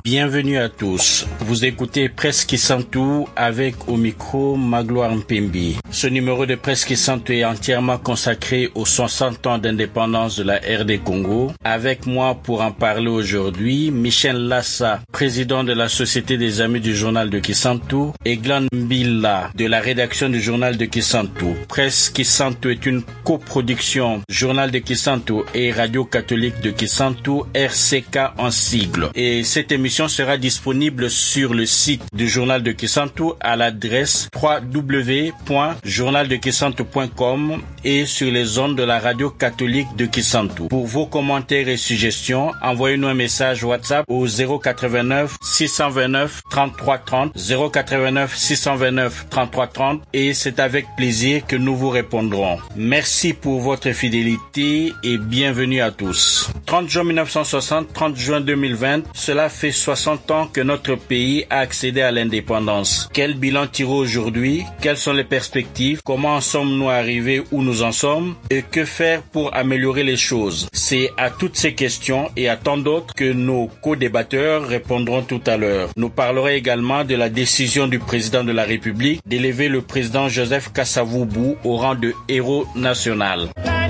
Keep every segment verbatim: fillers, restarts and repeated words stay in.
Bienvenue à tous. Vous écoutez Presse Kisantu avec au micro Magloire Mpembi. Ce numéro de Presse Kisantu est entièrement consacré aux soixante ans d'indépendance de la R D Congo. Avec moi pour en parler aujourd'hui, Michel Lassa, président de la Société des Amis du Journal de Kisantu, et Glan Mbila de la rédaction du Journal de Kisantu. Presse Kisantu est une coproduction Journal de Kisantu et Radio Catholique de Kisantu, R C K en sigle. Et cette émission sera disponible sur le site du Journal de Kisantu à l'adresse w w w point journal de kisantu point com et sur les ondes de la Radio Catholique de Kisantu. Pour vos commentaires et suggestions, envoyez-nous un message WhatsApp au zéro quatre-vingt-neuf six cent vingt-neuf trente-trois trente, zéro quatre-vingt-neuf six cent vingt-neuf trente-trois trente, et c'est avec plaisir que nous vous répondrons. Merci pour votre fidélité et bienvenue à tous. trente juin mille neuf cent soixante, trente juin deux mille vingt, cela fait soixante ans que notre pays a accédé à l'indépendance. Quel bilan tirer aujourd'hui? Quelles sont les perspectives? Comment en sommes-nous arrivés où nous en sommes? Et que faire pour améliorer les choses? C'est à toutes ces questions et à tant d'autres que nos co-débatteurs répondront tout à l'heure. Nous parlerons également de la décision du président de la République d'élever le président Joseph Kasavubu au rang de héros national.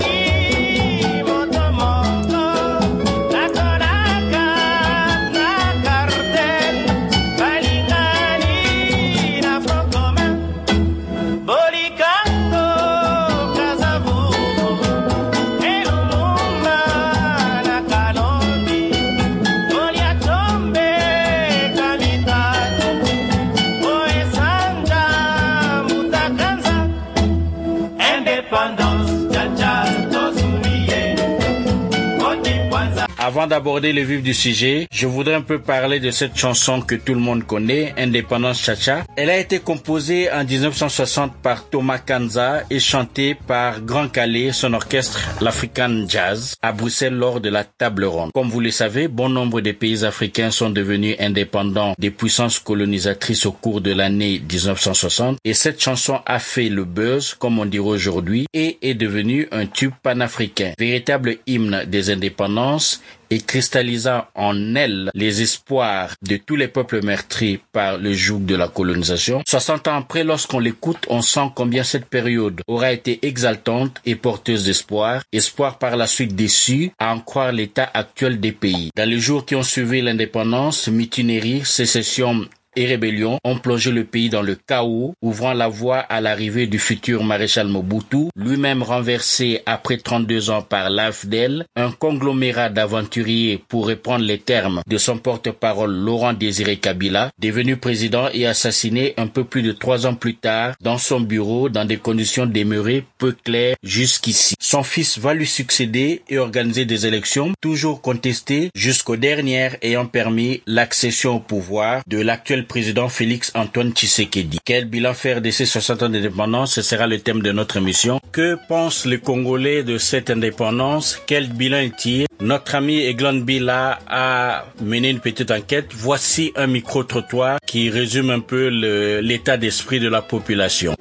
Avant d'aborder le vif du sujet, je voudrais un peu parler de cette chanson que tout le monde connaît, Indépendance Cha-Cha. Elle a été composée en dix-neuf cent soixante par Thomas Kanza et chantée par Grand Calais, son orchestre, l'African Jazz, à Bruxelles lors de la table ronde. Comme vous le savez, bon nombre de pays africains sont devenus indépendants des puissances colonisatrices au cours de l'année dix-neuf cent soixante et cette chanson a fait le buzz, comme on dirait aujourd'hui, et est devenue un tube panafricain, véritable hymne des indépendances et cristallisant en elle les espoirs de tous les peuples meurtris par le joug de la colonisation. soixante ans après, lorsqu'on l'écoute, on sent combien cette période aura été exaltante et porteuse d'espoir, espoir par la suite déçu, à en croire l'état actuel des pays. Dans les jours qui ont suivi l'indépendance, mutinerie, sécession et rébellion ont plongé le pays dans le chaos, ouvrant la voie à l'arrivée du futur maréchal Mobutu, lui-même renversé après trente-deux ans par l'A F D L, un conglomérat d'aventuriers pour reprendre les termes de son porte-parole Laurent Désiré Kabila, devenu président et assassiné un peu plus de trois ans plus tard dans son bureau dans des conditions demeurées peu claires jusqu'ici. Son fils va lui succéder et organiser des élections toujours contestées jusqu'aux dernières ayant permis l'accession au pouvoir de l'actuel président Félix Antoine Tshisekedi. Quel bilan faire de ces soixante ans d'indépendance? Ce sera le thème de notre émission. Que pensent les Congolais de cette indépendance? Quel bilan ils tirent? Notre ami Eglan Bila a mené une petite enquête. Voici un micro-trottoir qui résume un peu le, l'état d'esprit de la population.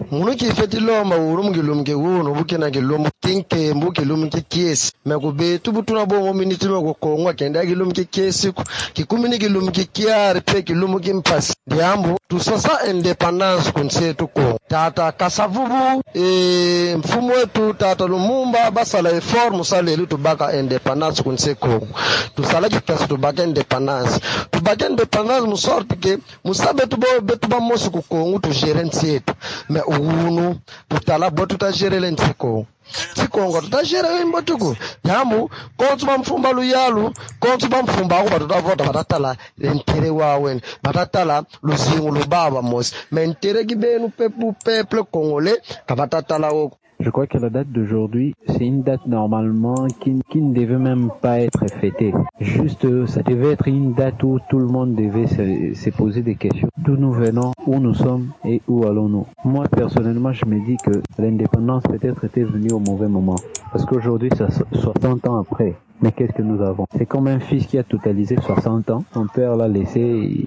Diambo tusasa independence kunsetu ko tata Kasavubu e mfumu wetu tata Lumumba basala effort musale ili tubaka independence kunseko tusala kitasi tubaka independence tubaka independence musorti ke musabe tubo betu ba mosu ku Kongo tu gérer nsetu mais unu tutala botu ta gérer lenseko Sikongo tutagera imbotuko yamu kontu bamfumba luyalu kontu bamfumba ko batavota batatala lentere wawe batatala luzingu lubaba mos mentere gibenu peuple peuple congolais kabatatala o. Je crois que la date d'aujourd'hui, c'est une date normalement qui, qui ne devait même pas être fêtée. Juste, ça devait être une date où tout le monde devait se, se poser des questions. D'où nous venons, où nous sommes et où allons-nous. Moi, personnellement, je me dis que l'indépendance peut-être était venue au mauvais moment. Parce qu'aujourd'hui, c'est soixante ans après. Mais qu'est-ce que nous avons? C'est comme un fils qui a totalisé soixante ans. Son père l'a laissé,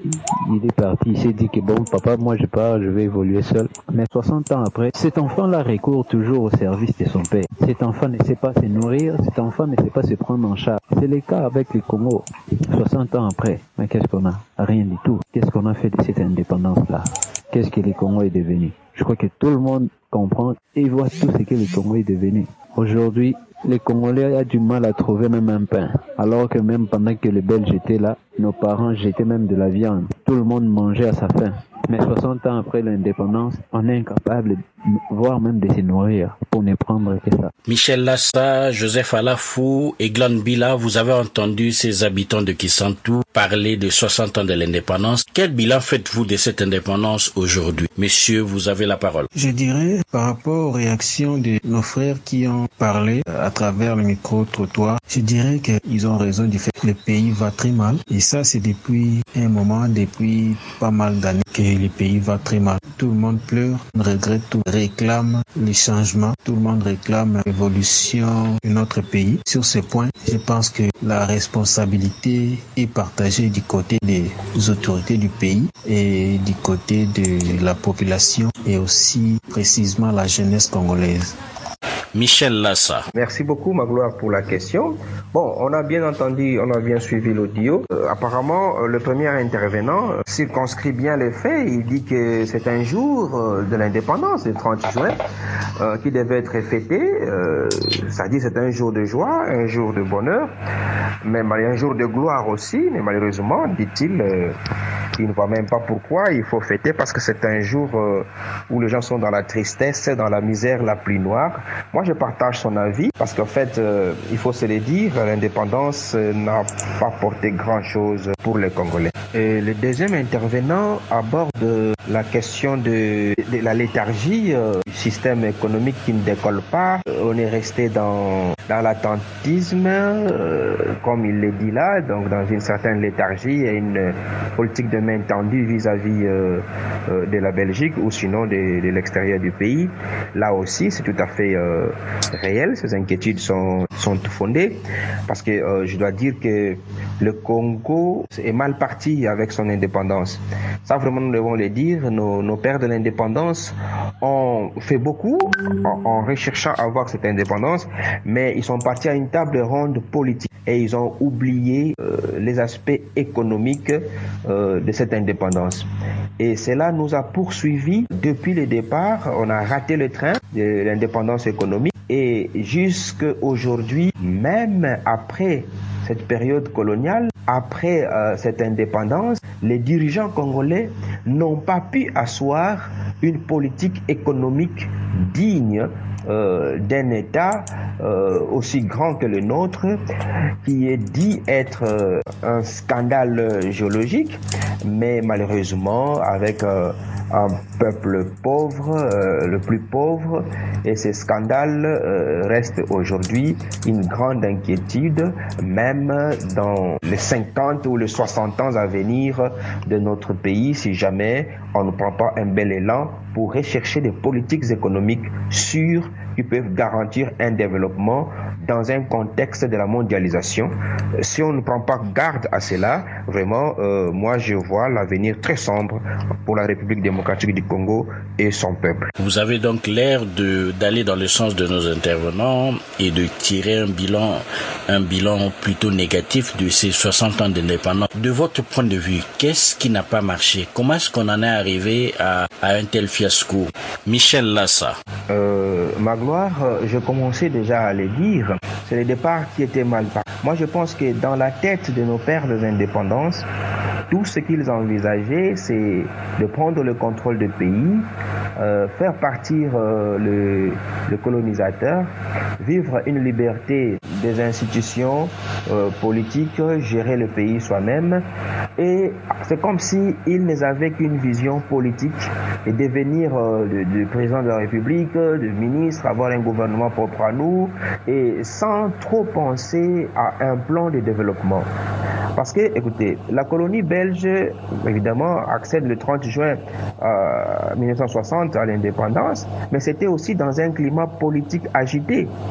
il est parti. Il s'est dit que bon, papa, moi je pars, je vais évoluer seul. Mais soixante ans après, cet enfant-là recourt toujours au service de son père. Cet enfant ne sait pas se nourrir, cet enfant ne sait pas se prendre en charge. C'est le cas avec le Congo. soixante ans après, mais qu'est-ce qu'on a? Rien du tout. Qu'est-ce qu'on a fait de cette indépendance-là? Qu'est-ce que le Congo est devenu? Je crois que tout le monde comprend et voit tout ce que le Congo est devenu. Aujourd'hui, les Congolais ont du mal à trouver même un pain. Alors que même pendant que les Belges étaient là, nos parents jetaient même de la viande. Tout le monde mangeait à sa faim. Mais soixante ans après l'indépendance, on est incapable, voire même de se nourrir, pour ne prendre que ça. Michel Lassa, Joseph Alafou et Glan Bila, vous avez entendu ces habitants de Kisantu parler de soixante ans de l'indépendance. Quel bilan faites-vous de cette indépendance aujourd'hui? Messieurs, vous avez la parole. Je dirais, par rapport aux réactions de nos frères qui ont parlé à travers le micro-trottoir, je dirais qu'ils ont raison du fait que le pays va très mal. Et ça, c'est depuis un moment, depuis pas mal d'années que le pays va très mal. Tout le monde pleure, regrette tout, réclame les changements. Tout le monde réclame l'évolution de notre pays. Sur ce point, je pense que la responsabilité est partagée du côté des autorités du pays et du côté de la population et aussi précisément la jeunesse congolaise. Michel Lassa. Merci beaucoup, Magloire, pour la question. Bon, on a bien entendu, on a bien suivi l'audio. Euh, apparemment, euh, le premier intervenant euh, circonscrit bien les faits. Il dit que c'est un jour euh, de l'indépendance, le trente juin, euh, qui devait être fêté. Euh, ça dit c'est un jour de joie, un jour de bonheur, mais un jour de gloire aussi. Mais malheureusement, dit-il, euh, il ne voit même pas pourquoi il faut fêter, parce que c'est un jour euh, où les gens sont dans la tristesse, dans la misère la plus noire. Moi, je partage son avis parce qu'en fait, euh, il faut se le dire, l'indépendance euh, n'a pas porté grand-chose pour les Congolais. Et le deuxième intervenant aborde la question de, de la léthargie euh, du système économique qui ne décolle pas. On est resté dans, dans l'attentisme, euh, comme il le dit là, donc dans une certaine léthargie et une politique de main tendue vis-à-vis euh, euh, de la Belgique ou sinon de, de l'extérieur du pays. Là aussi, c'est tout à fait euh, réel. Ces inquiétudes sont, sont fondées parce que euh, je dois dire que le Congo est mal parti avec son indépendance. Ça, vraiment, nous devons le dire. Nos, nos pères de l'indépendance ont fait beaucoup en, en recherchant à avoir cette indépendance, mais ils sont partis à une table ronde politique et ils ont oublié euh, les aspects économiques euh, de cette indépendance. Et cela nous a poursuivis depuis le départ. On a raté le train de l'indépendance économique et jusqu'à aujourd'hui, même après cette période coloniale, après euh, cette indépendance, les dirigeants congolais n'ont pas pu asseoir une politique économique digne euh, d'un État euh, aussi grand que le nôtre, qui est dit être euh, un scandale géologique, mais malheureusement avec euh, un peuple pauvre, euh, le plus pauvre, et ces scandales euh, restent aujourd'hui une grande inquiétude, même dans les cinquante ou les soixante ans à venir de notre pays, si jamais on ne prend pas un bel élan pour rechercher des politiques économiques sûres qui peuvent garantir un développement dans un contexte de la mondialisation. Si on ne prend pas garde à cela, vraiment, euh, moi je vois l'avenir très sombre pour la République démocratique du Congo et son peuple. Vous avez donc l'air de d'aller dans le sens de nos intervenants et de tirer un bilan, un bilan plutôt négatif de ces soixante ans d'indépendance. De votre point de vue, qu'est-ce qui n'a pas marché? Comment est-ce qu'on en est arrivé à, à un tel fiasco? Michel Lassa. Euh, ma gloire, je commençais déjà à le dire, c'est le départ qui était mal parti. Moi, je pense que dans la tête de nos pères de l'indépendance, tout ce qu'ils envisageaient, c'est de prendre le contrôle du pays, euh, faire partir euh, le, le colonisateur, vivre une liberté des institutions euh, politiques, gérer le pays soi-même. Et c'est comme si ils n'avaient qu'une vision politique et devenir euh, de, de président de la République, de ministre, avoir un gouvernement propre à nous, et sans trop penser à un plan de développement. Parce que, écoutez, la colonie belge, évidemment, accède le trente juin euh, mille neuf cent soixante à l'indépendance, mais c'était aussi dans un climat politique agité.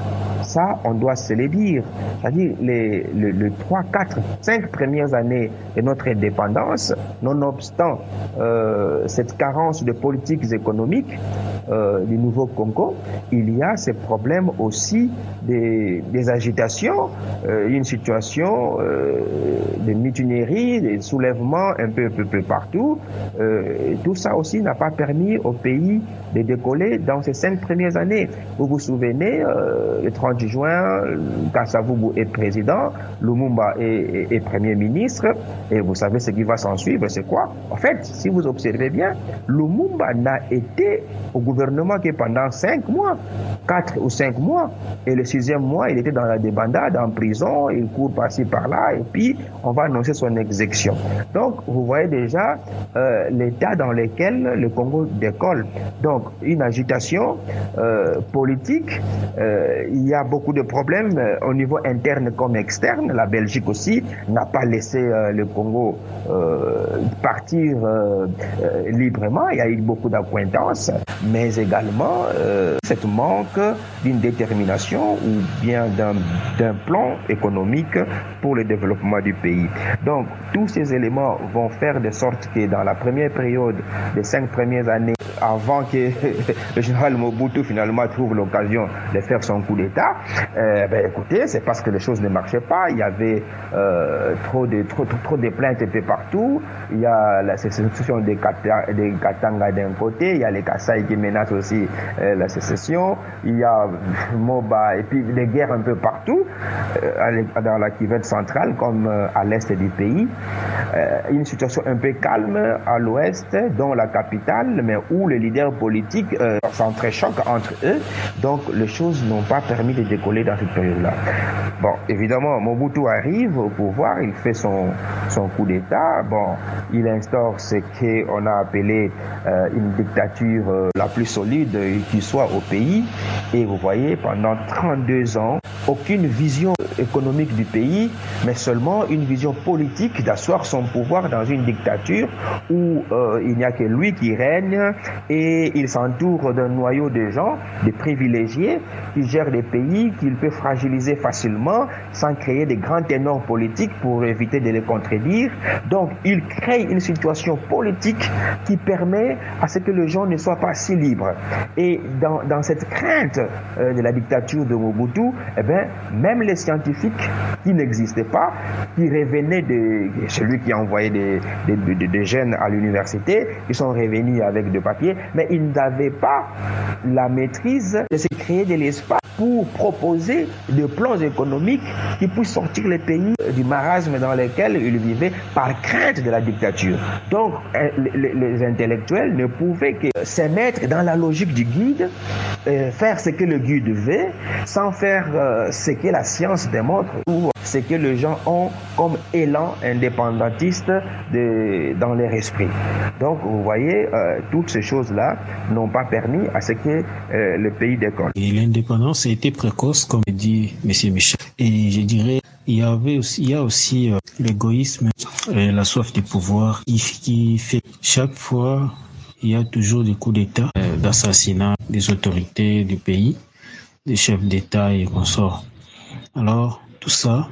Ça, on doit se le dire. C'est-à-dire les, les, les trois, quatre, cinq premières années de notre indépendance, nonobstant euh, cette carence de politiques économiques euh, du nouveau Congo, il y a ces problèmes aussi des, des agitations, euh, une situation euh, de mutinerie, des soulèvements un peu, peu, peu partout. Euh, tout ça aussi n'a pas permis au pays de décoller dans ces cinq premières années. Vous vous souvenez, euh, le trente juin, Kasavubu est président, Lumumba est, est, est premier ministre, et vous savez ce qui va s'en suivre, c'est quoi? En fait, si vous observez bien, Lumumba n'a été au gouvernement que pendant cinq mois, quatre ou cinq mois, et le sixième mois, il était dans la débandade, en prison, il court par-ci par-là, et puis on va annoncer son exécution. Donc, vous voyez déjà euh, l'état dans lequel le Congo décolle. Donc, une agitation euh, politique, euh, il y a beaucoup de problèmes euh, au niveau interne comme externe. La Belgique aussi n'a pas laissé euh, le Congo euh, partir euh, euh, librement. Il y a eu beaucoup d'acquaintances, mais également euh, cette manque d'une détermination ou bien d'un, d'un plan économique pour le développement du pays. Donc, tous ces éléments vont faire de sorte que dans la première période des cinq premières années, avant que le général Mobutu finalement trouve l'occasion de faire son coup d'État, euh, ben écoutez, c'est parce que les choses ne marchaient pas. Il y avait euh, trop de trop, trop trop de plaintes un peu partout. Il y a la sécession des Katanga, des Katanga d'un côté, il y a les Kasaï qui menacent aussi euh, la sécession. Il y a Moba et puis des guerres un peu partout euh, dans la Kivu centrale comme euh, à l'est du pays. Euh, une situation un peu calme à l'ouest, dont la capitale, mais où les leaders politiques euh, s'entrechoquent entre eux. Donc, les choses n'ont pas permis de décoller dans cette période-là. Bon, évidemment, Mobutu arrive au pouvoir, il fait son, son coup d'État. Bon, il instaure ce qu'on a appelé euh, une dictature euh, la plus solide qui soit au pays. Et vous voyez, pendant trente-deux ans, aucune vision économique du pays, mais seulement une vision politique d'asseoir son pouvoir dans une dictature où euh, il n'y a que lui qui règne et il s'entoure d'un noyau de gens, de privilégiés, qui gèrent des pays qu'il peut fragiliser facilement sans créer des grands ténors politiques pour éviter de les contredire. Donc, il crée une situation politique qui permet à ce que les gens ne soient pas si libres. Et dans, dans cette crainte euh, de la dictature de Mobutu, eh bien, même les scientifiques qui n'existaient pas, qui revenaient de celui qui a envoyé des, des, des, des jeunes à l'université, ils sont revenus avec des papiers, mais ils n'avaient pas la maîtrise de se créer de l'espace pour proposer des plans économiques qui puissent sortir les pays du marasme dans lequel ils vivaient par crainte de la dictature. Donc, les, les intellectuels ne pouvaient que se mettre dans la logique du guide, euh, faire ce que le guide veut, sans faire euh, ce que la science démontre ou ce que les gens ont comme élan indépendantiste de, dans leur esprit. Donc, vous voyez, euh, toutes ces choses-là n'ont pas permis à ce que euh, le pays décolle. Et l'indépendance a été précoce, comme dit M. Michel. Et je dirais, il y avait aussi, il y a aussi euh, l'égoïsme et la soif du pouvoir qui, qui fait chaque fois, il y a toujours des coups d'État, euh, d'assassinat des autorités du pays, des chefs d'État et consorts. Alors, tout ça,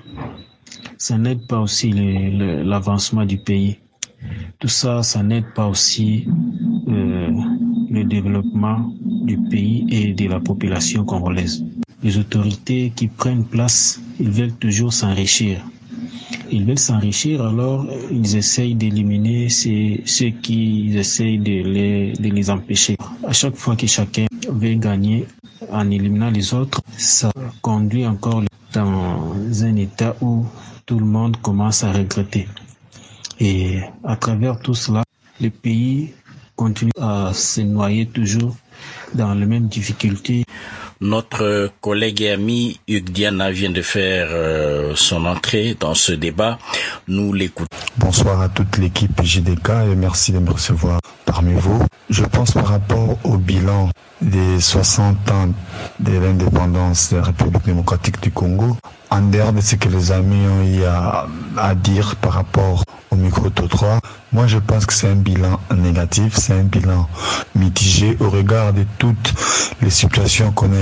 ça n'aide pas aussi le, le, l'avancement du pays. Tout ça, ça n'aide pas aussi euh, le développement du pays et de la population congolaise. Les autorités qui prennent place, ils veulent toujours s'enrichir. Ils veulent s'enrichir, alors ils essayent d'éliminer ceux, ceux qui essayent de les, de les empêcher. À chaque fois que chacun veut gagner en éliminant les autres, ça conduit encore dans un état où tout le monde commence à regretter. Et à travers tout cela, le pays continue à se noyer toujours dans les mêmes difficultés. Notre collègue et ami Hugues Diana vient de faire euh, son entrée dans ce débat. Nous l'écoutons. Bonsoir à toute l'équipe J D K et merci de me recevoir parmi vous. Je pense par rapport au bilan des soixante ans de l'indépendance de la République démocratique du Congo, en dehors de ce que les amis ont eu à, à dire par rapport au micro-trottoir, moi je pense que c'est un bilan négatif, c'est un bilan mitigé au regard de toutes les situations qu'on a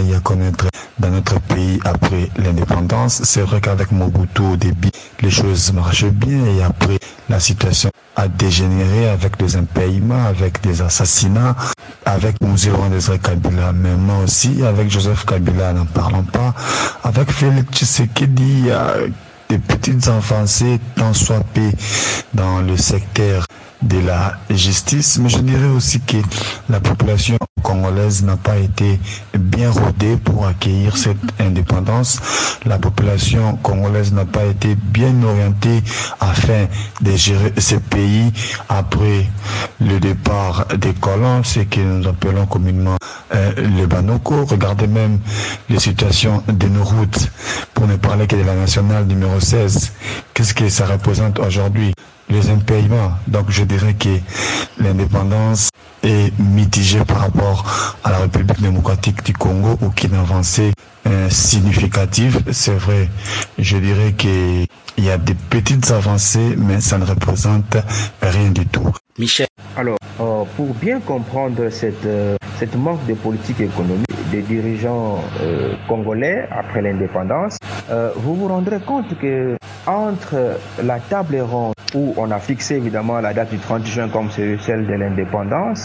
eu à connaître dans notre pays après l'indépendance. C'est vrai qu'avec Mobutu au début, les choses marchaient bien et après la situation a dégénéré avec des impayements, avec des assassinats, avec Mouzéouan Désiré Kabila, mais moi aussi, avec Joseph Kabila, n'en parlons pas, avec Félix Tshisekedi, des petites avancées tant soit peu dans le secteur de la justice, mais je dirais aussi que la population congolaise n'a pas été bien rodée pour accueillir cette indépendance. La population congolaise n'a pas été bien orientée afin de gérer ce pays après le départ des colons, ce que nous appelons communément euh, le Banoko. Regardez même les situations de nos routes, pour ne parler que de la nationale numéro seize. Qu'est-ce que ça représente aujourd'hui? Les impayements. Donc je dirais que l'indépendance est mitigée par rapport à la République démocratique du Congo, aucune avancée euh, significative. C'est vrai, je dirais qu'il y a des petites avancées, mais ça ne représente rien du tout. Michel. Alors, euh, pour bien comprendre cette, euh, cette manque de politique économique des dirigeants euh, congolais après l'indépendance, euh, vous vous rendrez compte que entre la table ronde où on a fixé évidemment la date du trente juin comme celle de l'indépendance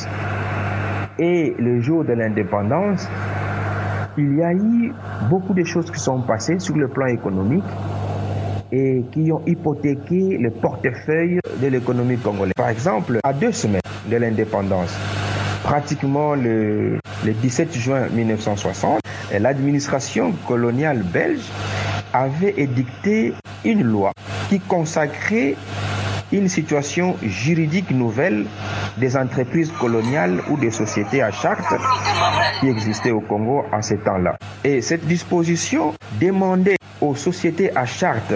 et le jour de l'indépendance, il y a eu beaucoup de choses qui sont passées sur le plan économique et qui ont hypothéqué le portefeuille de l'économie congolaise. Par exemple, à deux semaines de l'indépendance, pratiquement le, le dix-sept juin mille neuf cent soixante, l'administration coloniale belge avait édicté une loi qui consacrait une situation juridique nouvelle des entreprises coloniales ou des sociétés à charte qui existaient au Congo en ces temps-là. Et cette disposition demandait aux sociétés à charte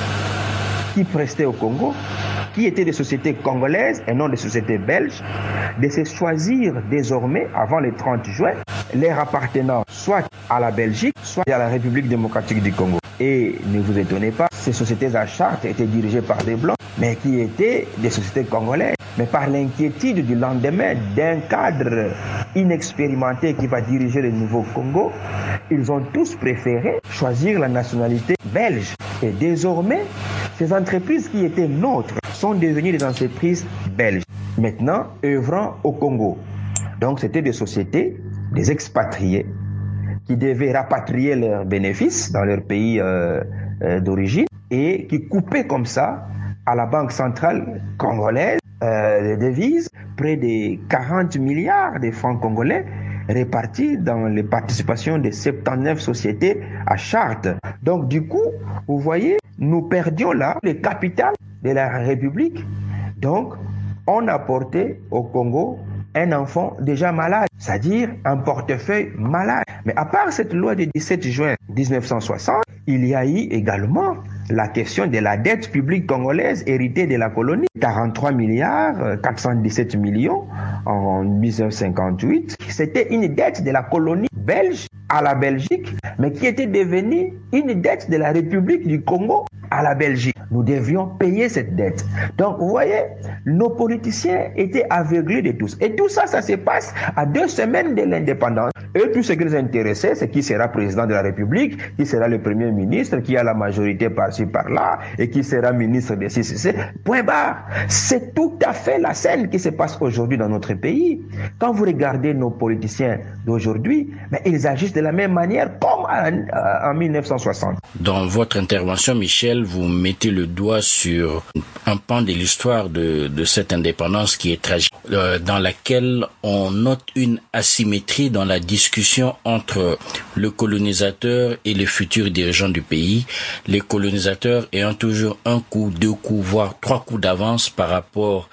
qui prestaient au Congo, qui étaient des sociétés congolaises et non des sociétés belges, de se choisir désormais, avant le trente juin, leur appartenant soit à la Belgique, soit à la République démocratique du Congo. Et ne vous étonnez pas, ces sociétés à charte étaient dirigées par des Blancs, mais qui étaient des sociétés congolaises. Mais par l'inquiétude du lendemain d'un cadre inexpérimenté qui va diriger le nouveau Congo, ils ont tous préféré choisir la nationalité belge. Et désormais, ces entreprises qui étaient nôtres sont devenues des entreprises belges, maintenant œuvrant au Congo. Donc c'était des sociétés, des expatriés, qui devaient rapatrier leurs bénéfices dans leur pays euh, euh, d'origine et qui coupaient comme ça à la Banque centrale congolaise euh, des devises, près de quarante milliards de francs congolais répartis dans les participations de soixante-dix-neuf sociétés à charte. Donc du coup, vous voyez, nous perdions là le capital de la République. Donc, on apportait au Congo un enfant déjà malade, c'est-à-dire un portefeuille malade. Mais à part cette loi du dix-sept juin mille neuf cent soixante, il y a eu également la question de la dette publique congolaise héritée de la colonie, quarante-trois milliards quatre cent dix-sept millions en mille neuf cent cinquante-huit. C'était une dette de la colonie belge à la Belgique, mais qui était devenue une dette de la République du Congo à la Belgique. Nous devions payer cette dette. Donc, vous voyez, nos politiciens étaient aveuglés de tous. Et tout ça, ça se passe à deux semaines de l'indépendance. Et tout ce qui les intéressait, c'est qui sera président de la République, qui sera le premier ministre, qui a la majorité par-ci, par-là, et qui sera ministre de ci, ci, point barre. C'est tout à fait la scène qui se passe aujourd'hui dans notre pays. Quand vous regardez nos politiciens d'aujourd'hui, mais ils agissent de la même manière comme en, en mille neuf cent soixante. Dans votre intervention, Michel, vous mettez le doigt sur un pan de l'histoire de, de cette indépendance qui est tragique, euh, dans laquelle on note une asymétrie dans la discussion entre le colonisateur et les futurs dirigeants du pays. Les colonisateurs ayant toujours un coup, deux coups, voire trois coups d'avance par rapport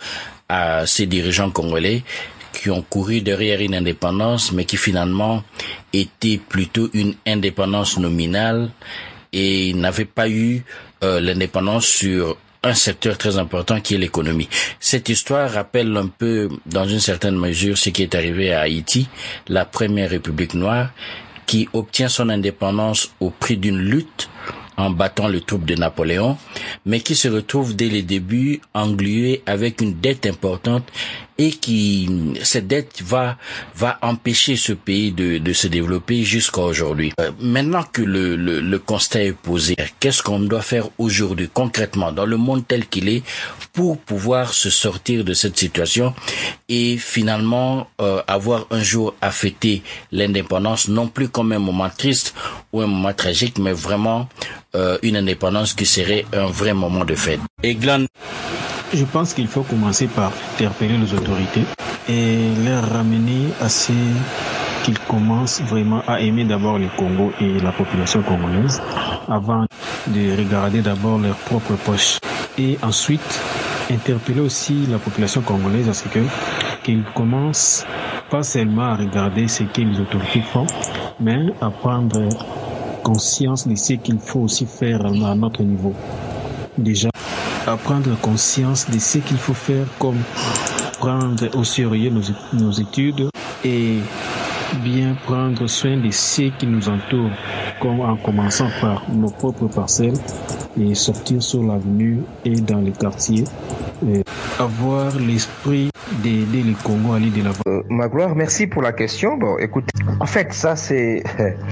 à ces dirigeants congolais qui ont couru derrière une indépendance, mais qui finalement était plutôt une indépendance nominale et n'avait pas eu euh, l'indépendance sur un secteur très important qui est l'économie. Cette histoire rappelle un peu, dans une certaine mesure, ce qui est arrivé à Haïti, la première république noire, qui obtient son indépendance au prix d'une lutte en battant les troupes de Napoléon, mais qui se retrouve dès les débuts englué avec une dette importante et qui, cette dette va, va empêcher ce pays de, de se développer jusqu'à aujourd'hui. Euh, maintenant que le, le, le constat est posé, qu'est-ce qu'on doit faire aujourd'hui, concrètement, dans le monde tel qu'il est, pour pouvoir se sortir de cette situation et finalement euh, avoir un jour à fêter l'indépendance, non plus comme un moment triste ou un moment tragique, mais vraiment euh, une indépendance qui serait un vrai moment de fête. Et Glenn, je pense qu'il faut commencer par interpeller les autorités et leur ramener à ce qu'ils commencent vraiment à aimer d'abord le Congo et la population congolaise avant de regarder d'abord leurs propres poches. Et ensuite, interpeller aussi la population congolaise à ce que qu'ils commencent pas seulement à regarder ce que les autorités font, mais à prendre conscience de ce qu'il faut aussi faire à notre niveau. Déjà, à prendre conscience de ce qu'il faut faire, comme prendre au sérieux nos, nos études et bien prendre soin de ce qui nous entoure, comme en commençant par nos propres parcelles et sortir sur l'avenue et dans les quartiers, et avoir l'esprit d'aider le Congo à aller de l'avant. Euh, Magloire, merci pour la question. Bon, écoute, en fait, ça c'est,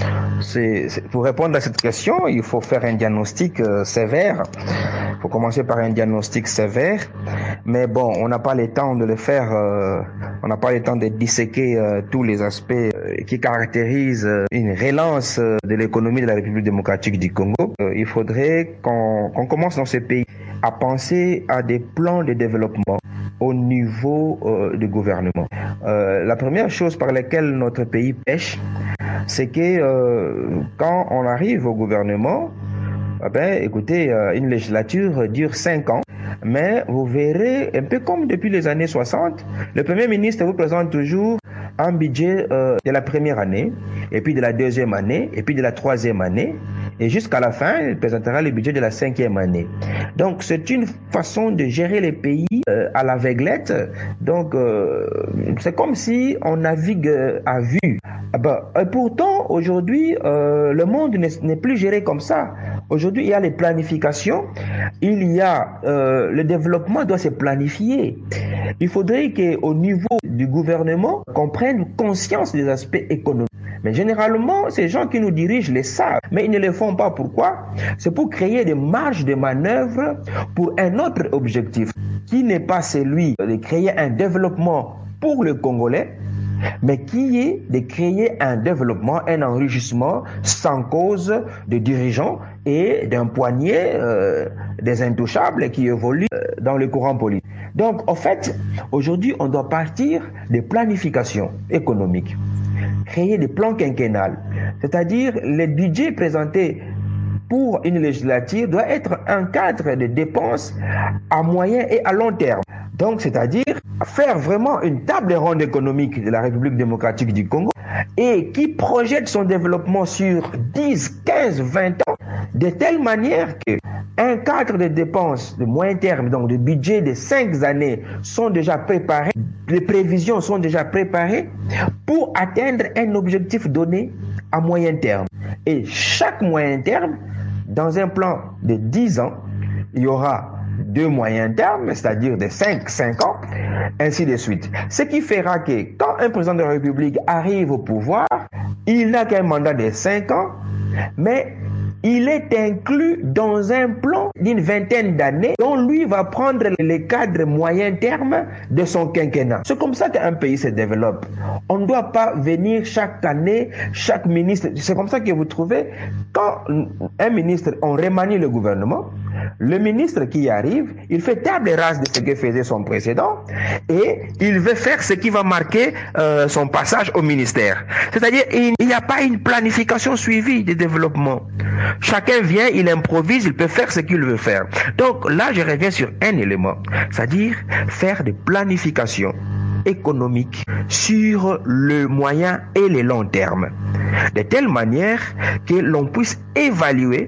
c'est, c'est pour répondre à cette question, il faut faire un diagnostic euh, sévère. Il faut commencer par un diagnostic sévère, mais bon, on n'a pas le temps de le faire. Euh, on n'a pas le temps de disséquer euh, tous les aspects euh, qui caractérisent euh, une relance euh, de l'économie de la République démocratique du Congo. Euh, il faudrait qu'on, qu'on commence dans ce pays à penser à des plans de développement au niveau euh, du gouvernement. Euh, la première chose par laquelle notre pays pêche, c'est que euh, quand on arrive au gouvernement, eh ben, écoutez, euh, une législature dure cinq ans, mais vous verrez, un peu comme depuis les années soixante, le Premier ministre vous présente toujours un budget euh, de la première année, et puis de la deuxième année, et puis de la troisième année, et jusqu'à la fin, il présentera le budget de la cinquième année. Donc, c'est une façon de gérer les pays euh, à l'aveuglette. Donc, euh, c'est comme si on navigue à vue. Ah ben, et pourtant, aujourd'hui, euh, le monde n'est, n'est plus géré comme ça. Aujourd'hui, il y a les planifications. Il y a euh, le développement doit se planifier. Il faudrait qu'au niveau du gouvernement, qu'on prenne conscience des aspects économiques. Mais généralement, ces gens qui nous dirigent les savent, mais ils ne le font pas. Pourquoi? C'est pour créer des marges de manœuvre pour un autre objectif, qui n'est pas celui de créer un développement pour le Congolais, mais qui est de créer un développement, un enrichissement sans cause de dirigeants et d'un poignet euh, des intouchables qui évoluent dans le courant politique. Donc, en fait, aujourd'hui, on doit partir de planification économique, créer des plans quinquennales, c'est-à-dire les budgets présentés pour une législature doit être un cadre de dépenses à moyen et à long terme. Donc, c'est-à-dire faire vraiment une table ronde économique de la République démocratique du Congo et qui projette son développement sur dix, quinze, vingt ans de telle manière que un cadre de dépenses de moyen terme, donc de budget de cinq années, sont déjà préparés, les prévisions sont déjà préparées pour atteindre un objectif donné à moyen terme. Et chaque moyen terme, dans un plan de dix ans, il y aura deux moyens termes, c'est-à-dire de cinq, cinq ans, ainsi de suite. Ce qui fera que quand un président de la République arrive au pouvoir, il n'a qu'un mandat de cinq ans, mais il est inclus dans un plan d'une vingtaine d'années dont lui va prendre les cadres moyen terme de son quinquennat. C'est comme ça qu'un pays se développe. On ne doit pas venir chaque année, chaque ministre. C'est comme ça que vous trouvez, quand un ministre, on remanie le gouvernement, le ministre qui arrive, il fait table rase de ce que faisait son précédent et il veut faire ce qui va marquer euh, son passage au ministère. C'est-à-dire, il n'y a pas une planification suivie de développement. Chacun vient, il improvise, il peut faire ce qu'il veut faire. Donc là, je reviens sur un élément, c'est-à-dire faire des planifications économiques sur le moyen et le long terme, de telle manière que l'on puisse évaluer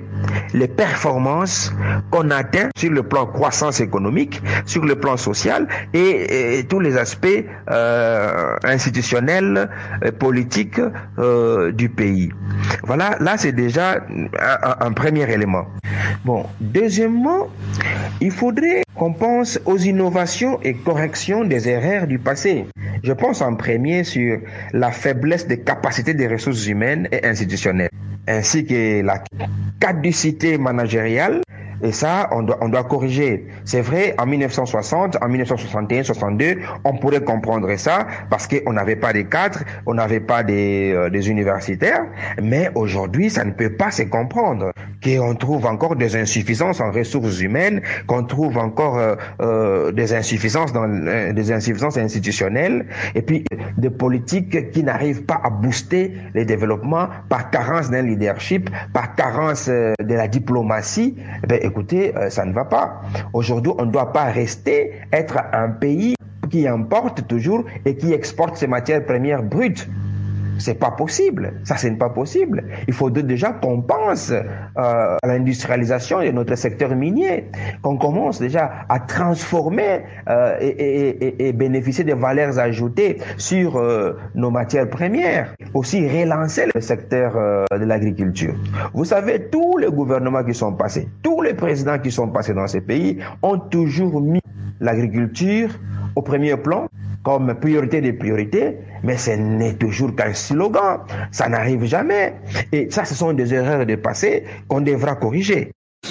les performances qu'on atteint sur le plan croissance économique, sur le plan social et, et tous les aspects euh, institutionnels, et politiques euh, du pays. Voilà, là c'est déjà un, un premier élément. Bon, deuxièmement, il faudrait qu'on pense aux innovations et corrections des erreurs du passé. Je pense en premier sur la faiblesse des capacités des ressources humaines et institutionnelles, ainsi que la caducité managériale. Et ça, on doit, on doit corriger. C'est vrai, en mille neuf cent soixante, en mille neuf cent soixante et un, soixante-deux, on pourrait comprendre ça parce qu'on n'avait pas des cadres, on n'avait pas des, euh, des universitaires. Mais aujourd'hui, ça ne peut pas se comprendre. Qu'on trouve encore des insuffisances en ressources humaines, qu'on trouve encore euh, euh, des insuffisances dans euh, des insuffisances institutionnelles, et puis des politiques qui n'arrivent pas à booster les développements par carence d'un leadership, par carence euh, de la diplomatie. Ben, écoutez, euh, ça ne va pas. Aujourd'hui, on ne doit pas rester être un pays qui importe toujours et qui exporte ses matières premières brutes. C'est pas possible. Ça, c'est pas possible. Il faut déjà qu'on pense euh, à l'industrialisation de notre secteur minier, qu'on commence déjà à transformer euh, et, et, et, et bénéficier des valeurs ajoutées sur euh, nos matières premières. Aussi relancer le secteur euh, de l'agriculture. Vous savez, tous les gouvernements qui sont passés, tous les présidents qui sont passés dans ces pays ont toujours mis l'agriculture au premier plan comme priorité des priorités, mais ce n'est toujours qu'un slogan, ça n'arrive jamais. Et ça, ce sont des erreurs de passé qu'on devra corriger.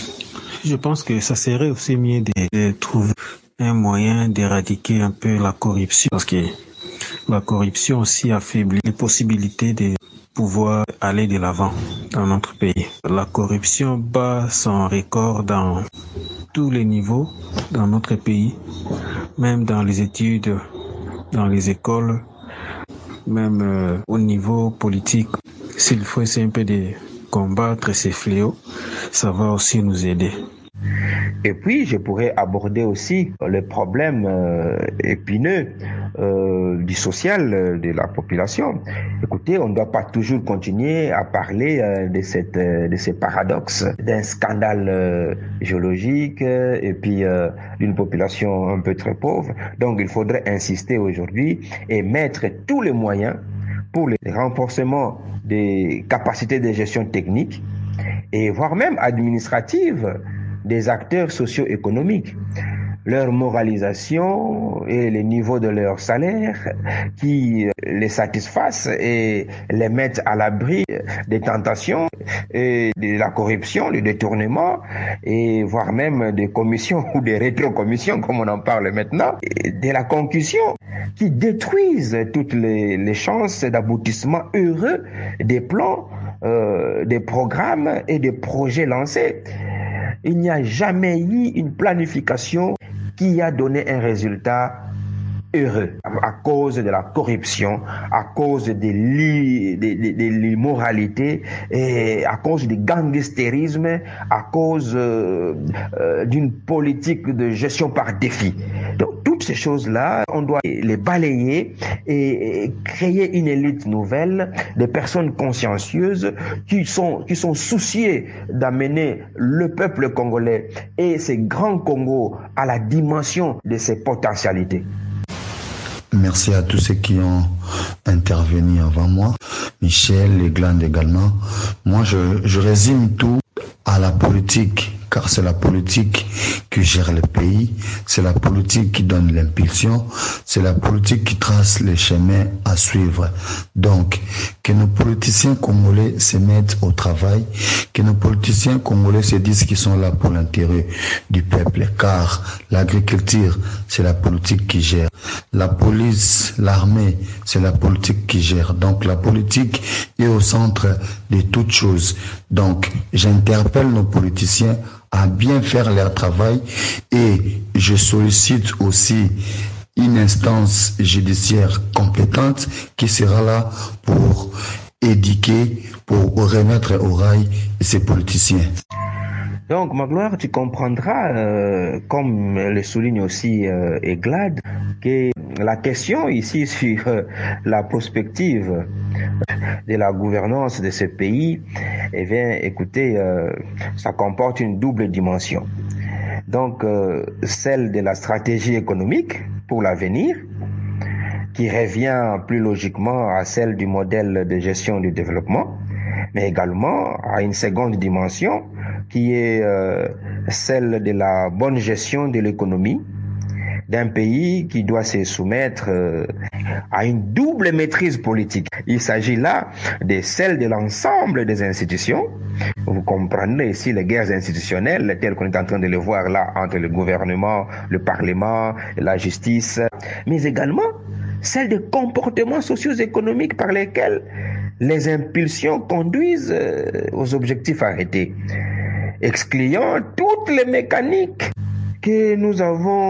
Je pense que ça serait aussi mieux de, de trouver un moyen d'éradiquer un peu la corruption, parce que la corruption aussi affaiblit les possibilités de pouvoir aller de l'avant dans notre pays. La corruption bat son record dans tous les niveaux dans notre pays, même dans les études, dans les écoles, même euh, au niveau politique. S'il faut essayer un peu de combattre ces fléaux, ça va aussi nous aider. Et puis, je pourrais aborder aussi le problème euh, épineux euh, du social euh, de la population. Écoutez, on ne doit pas toujours continuer à parler euh, de cette euh, de ces paradoxes, d'un scandale euh, géologique euh, et puis euh, d'une population un peu très pauvre. Donc, il faudrait insister aujourd'hui et mettre tous les moyens pour le renforcement des capacités de gestion technique et voire même administrative des acteurs socio-économiques, leur moralisation et les niveaux de leur salaire qui les satisfassent et les mettent à l'abri des tentations et de la corruption, du détournement et voire même des commissions ou des rétrocommissions comme on en parle maintenant, et de la concussion qui détruisent toutes les, les chances d'aboutissement heureux des plans, euh, des programmes et des projets lancés. Il n'y a jamais eu une planification qui a donné un résultat heureux à cause de la corruption, à cause de l'immoralité et à cause du gangstérisme, à cause euh, euh, d'une politique de gestion par défi. Donc toutes ces choses-là, on doit les balayer et, et créer une élite nouvelle, des personnes consciencieuses qui sont qui sont souciées d'amener le peuple congolais et ces grands Congo à la dimension de ses potentialités. Merci à tous ceux qui ont intervenu avant moi. Michel, Legland également. Moi, je, je résume tout à la politique, car c'est la politique qui gère le pays, c'est la politique qui donne l'impulsion, c'est la politique qui trace les chemins à suivre. Donc, que nos politiciens congolais se mettent au travail, que nos politiciens congolais se disent qu'ils sont là pour l'intérêt du peuple, car l'agriculture, c'est la politique qui gère. La police, l'armée, c'est la politique qui gère. Donc, la politique est au centre de toutes choses. Donc, j'interpelle nos politiciens à bien faire leur travail et je sollicite aussi une instance judiciaire compétente qui sera là pour éduquer, pour remettre au rail ces politiciens. Donc, Magloire, tu comprendras, euh, comme le souligne aussi euh, Eglad, que la question ici sur euh, la prospective de la gouvernance de ce pays, eh bien, écoutez, euh, ça comporte une double dimension. Donc, euh, celle de la stratégie économique pour l'avenir, qui revient plus logiquement à celle du modèle de gestion du développement, mais également à une seconde dimension qui est euh, celle de la bonne gestion de l'économie d'un pays qui doit se soumettre euh, à une double maîtrise politique. Il s'agit là de celle de l'ensemble des institutions. Vous comprenez ici les guerres institutionnelles telles qu'on est en train de les voir là entre le gouvernement, le parlement, la justice, mais également celle des comportements socio-économiques par lesquels les impulsions conduisent aux objectifs arrêtés, excluant toutes les mécaniques que nous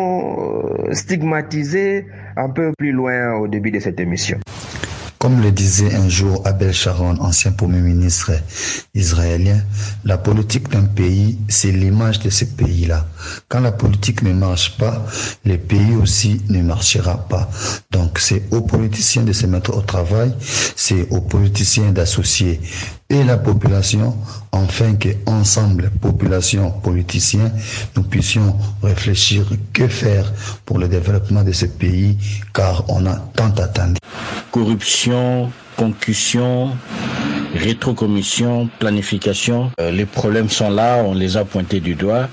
avons stigmatisées un peu plus loin au début de cette émission. Comme le disait un jour Abel Sharon, ancien Premier ministre israélien, la politique d'un pays, c'est l'image de ce pays-là. Quand la politique ne marche pas, le pays aussi ne marchera pas. Donc c'est aux politiciens de se mettre au travail, c'est aux politiciens d'associer et la population, afin qu'ensemble, population, politiciens, nous puissions réfléchir que faire pour le développement de ce pays, car on a tant attendu. Corruption, concussion, rétrocommission, planification, euh, les problèmes sont là, on les a pointés du doigt.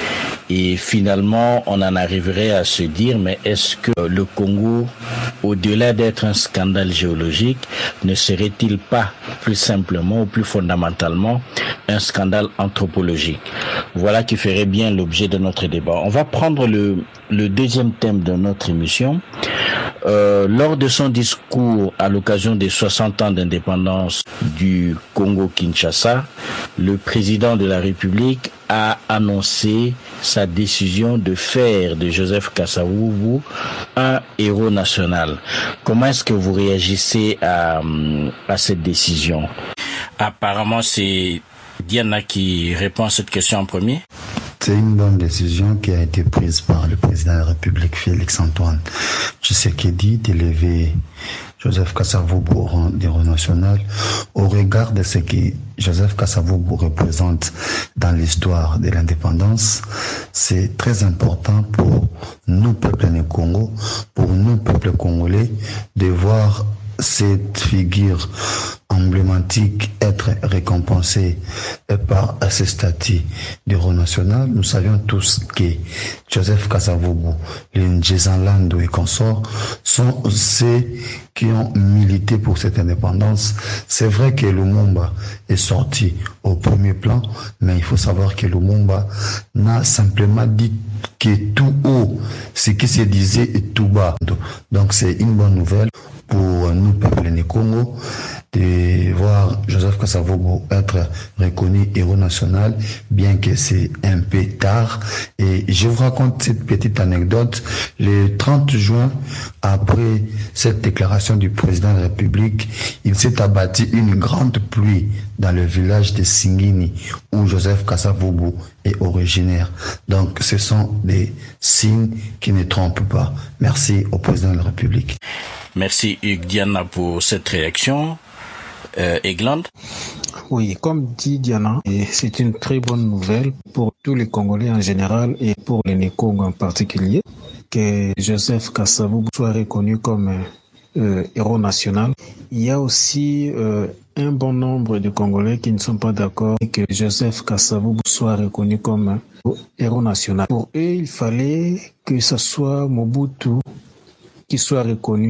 Et finalement, on en arriverait à se dire, mais est-ce que le Congo, au-delà d'être un scandale géologique, ne serait-il pas plus simplement ou plus fondamentalement un scandale anthropologique? Voilà qui ferait bien l'objet de notre débat. On va prendre le, le deuxième thème de notre émission. Euh, lors de son discours à l'occasion des soixante ans d'indépendance du Congo-Kinshasa, le président de la République a annoncé sa décision de faire de Joseph Kasavubu un héros national. Comment est-ce que vous réagissez à, à cette décision? Apparemment, c'est Diana qui répond à cette question en premier. C'est une bonne décision qui a été prise par le président de la République, Félix-Antoine Tshisekedi, d'élever Joseph Kasavubu au rang d'héros national au regard de ce que Joseph Kasavubu représente dans l'histoire de l'indépendance. C'est très important pour nous, peuple du Congo, pour nous, peuple congolais, de voir cette figure emblématique être récompensée par ce statut d'héros national. Nous savions tous que Joseph Kasavubu, les Ndjezanlando et consorts sont ceux qui ont milité pour cette indépendance. C'est vrai que Lumumba est sorti au premier plan, mais il faut savoir que Lumumba n'a simplement dit que tout haut, ce qui se disait est tout bas. Donc c'est une bonne nouvelle pour nous, peuple du Congo, de voir Joseph Kasavubu être reconnu héros national, bien que c'est un peu tard. Et je vous raconte cette petite anecdote. Le trente juin, après cette déclaration du président de la République, il s'est abattu une grande pluie dans le village de Singini, où Joseph Kasavubu est originaire. Donc ce sont des signes qui ne trompent pas. Merci au président de la République. Merci Hugues Diana pour cette réaction. Euh, Egland? Oui, comme dit Diana, c'est une très bonne nouvelle pour tous les Congolais en général et pour les Nékongo en particulier, que Joseph Kasavubu soit reconnu comme euh, héros national. Il y a aussi euh, un bon nombre de Congolais qui ne sont pas d'accord que Joseph Kasavubu soit reconnu comme héros national. Pour eux, il fallait que ce soit Mobutu qui soit reconnu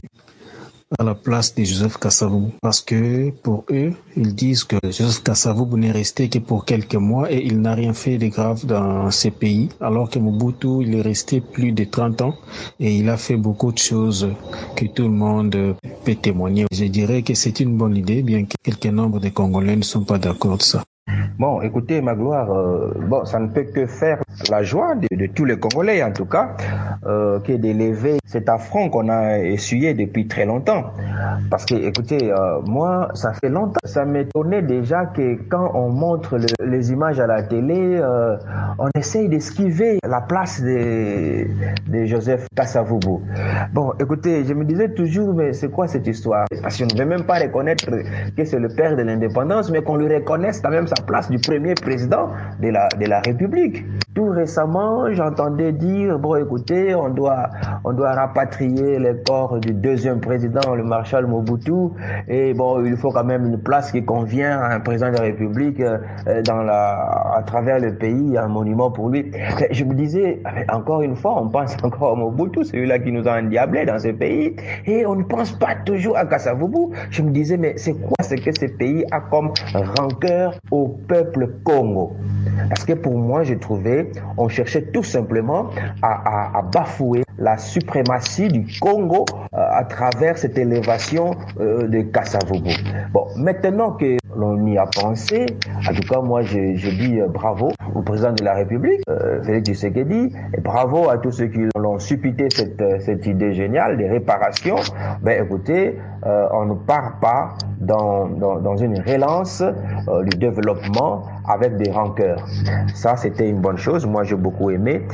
à la place de Joseph Kasavubu, parce que pour eux, ils disent que Joseph Kasavubu n'est resté que pour quelques mois et il n'a rien fait de grave dans ces pays, alors que Mobutu, il est resté plus de trente ans et il a fait beaucoup de choses que tout le monde peut témoigner. Je dirais que c'est une bonne idée, bien que quelques nombres de Congolais ne sont pas d'accord de ça. Bon, écoutez, Magloire, euh, bon, ça ne peut que faire la joie de, de tous les Congolais, en tout cas, euh, que d'élever cet affront qu'on a essuyé depuis très longtemps. Parce que, écoutez, euh, moi, ça fait longtemps, ça m'étonnait déjà que quand on montre le, les images à la télé, euh, on essaye d'esquiver la place de, de Joseph Kasavubu. Bon, écoutez, je me disais toujours, mais c'est quoi cette histoire? Parce qu'on ne veut même pas reconnaître que c'est le père de l'indépendance, mais qu'on lui reconnaisse quand même sa place du premier président de la, de la République. Tout récemment, j'entendais dire, bon, écoutez, on doit, on doit rapatrier les corps du deuxième président, le maréchal Mobutu, et bon, il faut quand même une place qui convient à un président de la République euh, dans la, à travers le pays, un monument pour lui. Je me disais, encore une fois, on pense encore à Mobutu, celui-là qui nous a endiablés dans ce pays, et on ne pense pas toujours à Kasavubu. Je me disais, mais c'est quoi ce que ce pays a comme rancœur au peuple Congo? Parce que pour moi, j'ai trouvé, on cherchait tout simplement à, à, à bafouer la suprématie du Congo euh, à travers cette élévation euh, de Kasavubu. Bon, maintenant que l'on y a pensé, en tout cas, moi, je, je dis euh, bravo au président de la République, euh, Félix Tshisekedi, et bravo à tous ceux qui l'ont suppité cette, cette idée géniale des réparations. Ben, écoutez, euh, on ne part pas dans, dans, dans une relance euh, du développement avec des rancœurs. Ça, c'était une bonne chose. Moi, j'ai beaucoup aimé.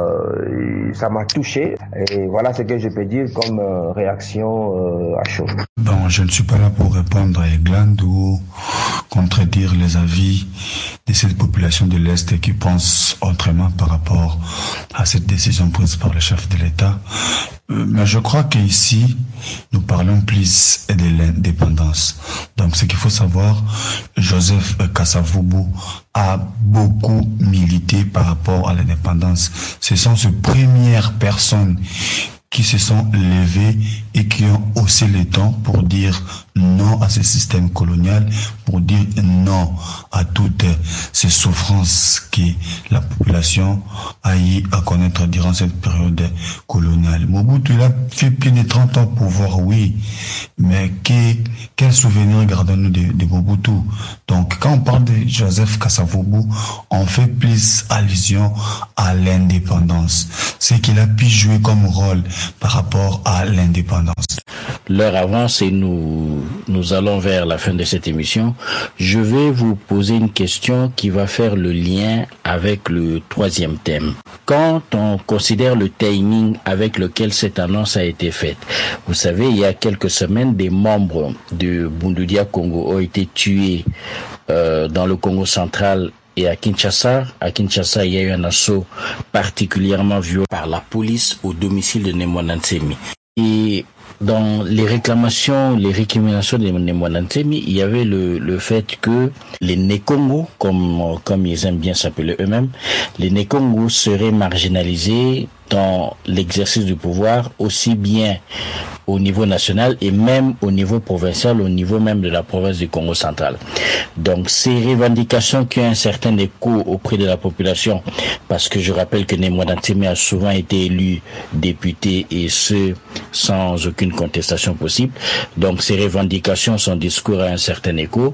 Euh, ça m'a touché. Et voilà ce que je peux dire comme euh, réaction euh, à chaud. Bon, je ne suis pas là pour répondre à Eglande ou contredire les avis de cette population de l'Est qui pense autrement par rapport à cette décision prise par le chef de l'État. Mais je crois qu'ici, nous parlons plus de l'indépendance. Donc, ce qu'il faut savoir, Joseph Kasavubu a beaucoup milité par rapport à l'indépendance. Ce sont ces premières personnes qui se sont levés et qui ont haussé les temps pour dire non à ce système colonial, pour dire non à toutes ces souffrances que la population a eu à connaître durant cette période coloniale. Mobutu, il a fait plus de trente ans pour pouvoir, oui, mais que, quel souvenir gardons-nous de, de Mobutu? Donc, quand on parle de Joseph Kasavubu, on fait plus allusion à l'indépendance. C'est qu'il a pu jouer comme rôle par rapport à l'indépendance. L'heure avance et nous, nous allons vers la fin de cette émission. Je vais vous poser une question qui va faire le lien avec le troisième thème. Quand on considère le timing avec lequel cette annonce a été faite, vous savez, il y a quelques semaines, des membres de Bundudia Congo ont été tués euh, dans le Congo central. Et à Kinshasa, à Kinshasa, il y a eu un assaut particulièrement violent par la police au domicile de Nemwanda Ntsemi. Et dans les réclamations, les récriminations de Nemwanda Ntsemi, il y avait le, le fait que les Nékongo, comme, comme ils aiment bien s'appeler eux-mêmes, les Nékongo seraient marginalisés dans l'exercice du pouvoir, aussi bien au niveau national et même au niveau provincial, au niveau même de la province du Congo central. Donc ces revendications qui ont un certain écho auprès de la population, parce que je rappelle que Nemwanda Ntsemi a souvent été élu député et ce sans aucune contestation possible. Donc ces revendications, son discours a un certain écho.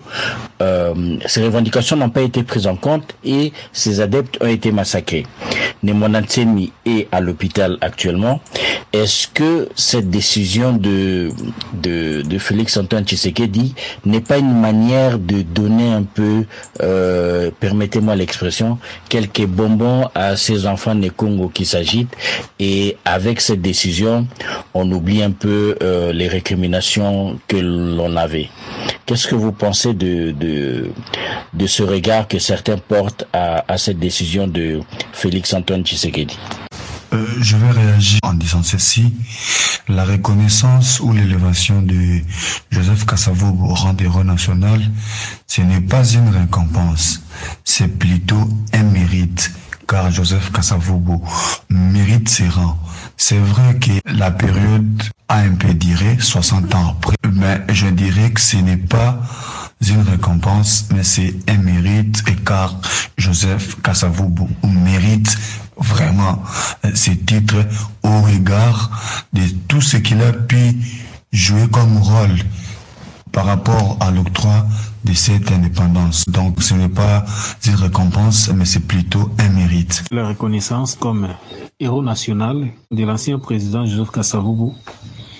Euh, ces revendications n'ont pas été prises en compte et ses adeptes ont été massacrés. Nemwanda Ntsemi est à l'hôpital actuellement. Est-ce que cette décision de, de, de Félix Antoine Tshisekedi n'est pas une manière de donner un peu, euh, permettez-moi l'expression, quelques bonbons à ces enfants des Congo qui s'agitent, et avec cette décision, on oublie un peu euh, les récriminations que l'on avait. Qu'est-ce que vous pensez de, de, de ce regard que certains portent à, à cette décision de Félix Antoine Tshisekedi? Euh, je vais réagir en disant ceci. La reconnaissance ou l'élévation de Joseph Kasavubu au rang d'héros national, ce n'est pas une récompense, c'est plutôt un mérite, car Joseph Kasavubu mérite ses rangs. C'est vrai que la période a un peu duré, soixante ans après, mais je dirais que ce n'est pas une récompense, mais c'est un mérite, et car Joseph Kasavubu mérite vraiment ces titres au regard de tout ce qu'il a pu jouer comme rôle par rapport à l'octroi de cette indépendance. Donc ce n'est pas une récompense, mais c'est plutôt un mérite. La reconnaissance comme héros national de l'ancien président Joseph Kasavubu,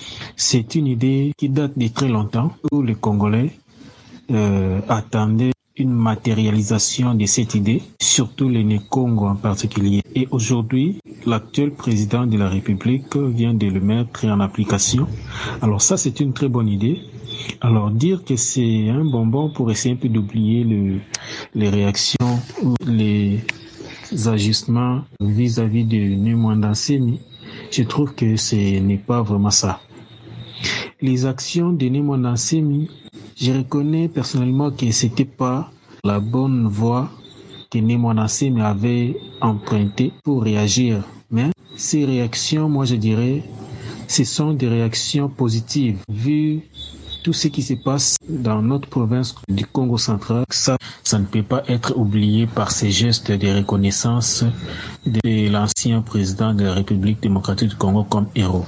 c'est une idée qui date de très longtemps, où les Congolais euh, attendaient une matérialisation de cette idée, surtout le Né-Congo en particulier. Et aujourd'hui, l'actuel président de la République vient de le mettre en application. Alors ça, c'est une très bonne idée. Alors dire que c'est un bonbon pour essayer un peu d'oublier le, les réactions ou les ajustements vis-à-vis de Némanda Nsemi, je trouve que ce n'est pas vraiment ça. Les actions de Némanda Nsemi, je reconnais personnellement que c'était pas la bonne voie que Némanda Nsemi avait empruntée pour réagir. Mais ces réactions, moi je dirais, ce sont des réactions positives. Vu tout ce qui se passe dans notre province du Congo central, ça, ça ne peut pas être oublié par ces gestes de reconnaissance de l'ancien président de la République démocratique du Congo comme héros.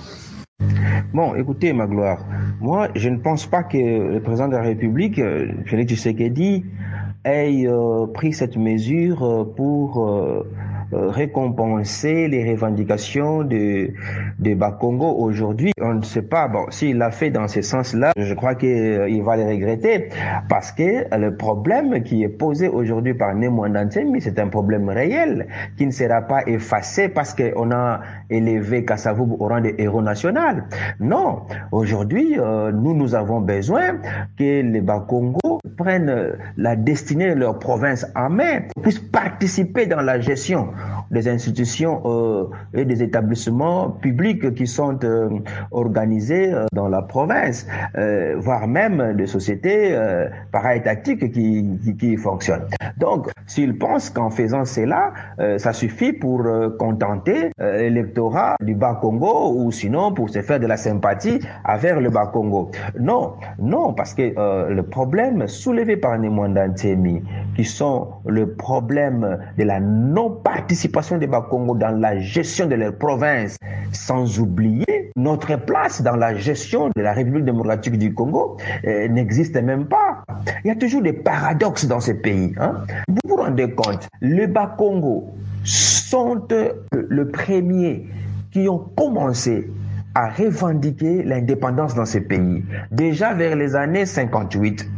Bon, écoutez, Magloire, moi, je ne pense pas que le président de la République, Félix Tshisekedi, ait euh, pris cette mesure pour euh, récompenser les revendications de, de Bakongo aujourd'hui. On ne sait pas, bon, s'il l'a fait dans ce sens-là, je crois qu'il euh, va le regretter, parce que le problème qui est posé aujourd'hui par Némanda Nsemi, c'est un problème réel, qui ne sera pas effacé parce qu'on a élevé Kasavubu au rang de héros national. Non, aujourd'hui, euh, nous, nous avons besoin que les Bakongo prennent la destinée de leur province en main, puissent participer dans la gestion des institutions euh, et des établissements publics qui sont euh, organisés euh, dans la province, euh, voire même des sociétés euh, para-étatiques qui, qui, qui fonctionnent. Donc, s'ils pensent qu'en faisant cela, euh, ça suffit pour euh, contenter euh, l'électorat du Bas-Congo ou sinon pour se faire de la sympathie envers le Bas-Congo. Non, non, parce que euh, le problème soulevé par Némanda Nsemi, qui sont le problème de la non-participation des Bas-Congo dans la gestion de leur province, sans oublier notre place dans la gestion de la République démocratique du Congo, euh, n'existe même pas. Il y a toujours des paradoxes dans ce pays. Hein. Vous vous rendez compte, les Bas-Congo sont euh, le premier qui ont commencé à revendiquer l'indépendance dans ce pays, déjà vers les années cinquante-huit.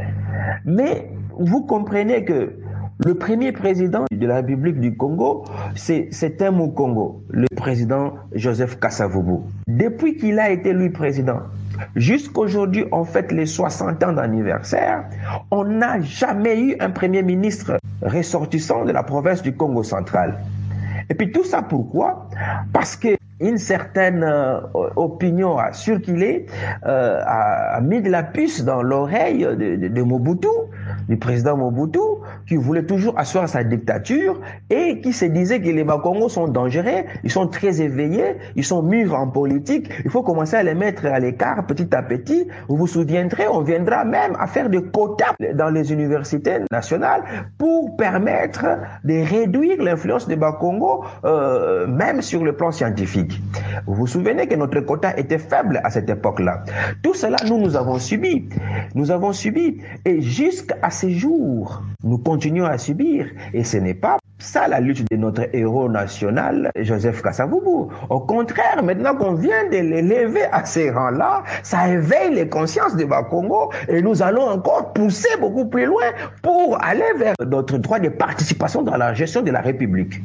Mais vous comprenez que le premier président de la République du Congo, c'est, c'est un Mukongo, le président Joseph Kasavubu. Depuis qu'il a été lui président, jusqu'aujourd'hui, on fête les soixante ans d'anniversaire, on n'a jamais eu un premier ministre ressortissant de la province du Congo central. Et puis tout ça pourquoi? Parce que une certaine euh, opinion a circulé, euh, a, a mis de la puce dans l'oreille de, de, de Mobutu, du président Mobutu, qui voulait toujours asseoir sa dictature et qui se disait que les Bas-Congo sont dangereux, ils sont très éveillés, ils sont mûrs en politique, il faut commencer à les mettre à l'écart petit à petit. Vous vous souviendrez, on viendra même à faire des quotas dans les universités nationales pour permettre de réduire l'influence des Bas-Congo, euh, même sur le plan scientifique. Vous vous souvenez que notre quota était faible à cette époque-là. Tout cela, nous, nous avons subi. Nous avons subi. Et jusqu'à ce jour, nous continuons à subir. Et ce n'est pas ça la lutte de notre héros national, Joseph Kasavubu. Au contraire, maintenant qu'on vient de l'élever à ces rangs-là, ça éveille les consciences des Bas-Congo et nous allons encore pousser beaucoup plus loin pour aller vers notre droit de participation dans la gestion de la République.